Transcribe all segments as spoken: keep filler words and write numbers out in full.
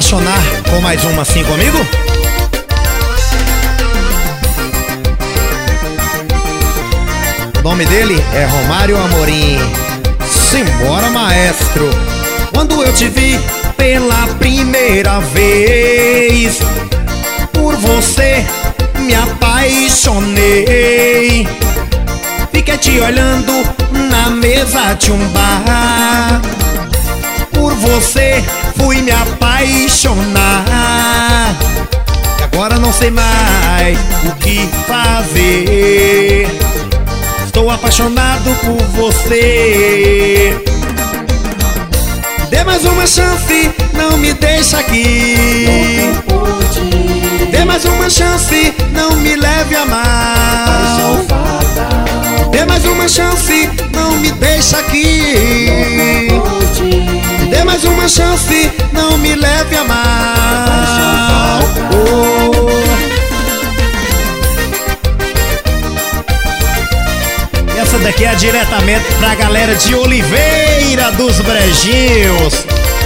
apaixonar com mais uma assim comigo? O nome dele é Romário Amorim. Simbora, maestro. Quando eu te vi pela primeira vez, por você me apaixonei. Fiquei te olhando na mesa de um bar. Por você fui me apaixonar. E agora não sei mais o que fazer. Estou apaixonado por você. Dê mais uma chance, não me deixa aqui. Dê mais uma chance, não me leve a mal. Dê mais uma chance, não me deixa aqui. Dê mais uma chance, não me leve a mal. Oh. E essa daqui é diretamente pra galera de Oliveira dos Brejinhos.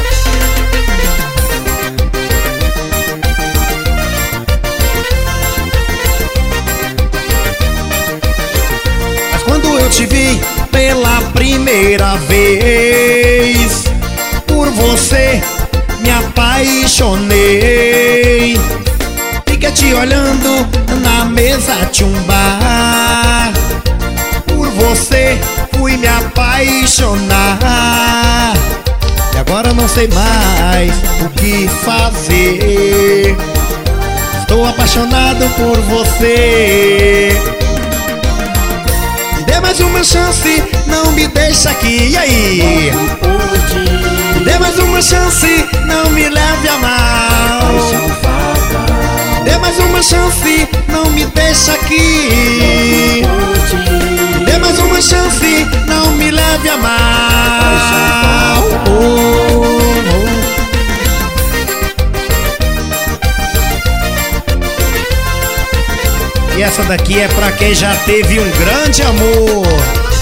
Mas quando eu te vi pela primeira vez, por você me apaixonei. Fiquei te olhando na mesa de um bar. Por você fui me apaixonar. E agora não sei mais o que fazer. Estou apaixonado por você. Dê mais uma chance, não me deixa aqui. E aí? Dê mais uma chance, não me leve a mal. Dê mais uma chance, não me deixa aqui. Dê mais uma chance, não me leve a mal. Oh, oh. E essa daqui é pra quem já teve um grande amor.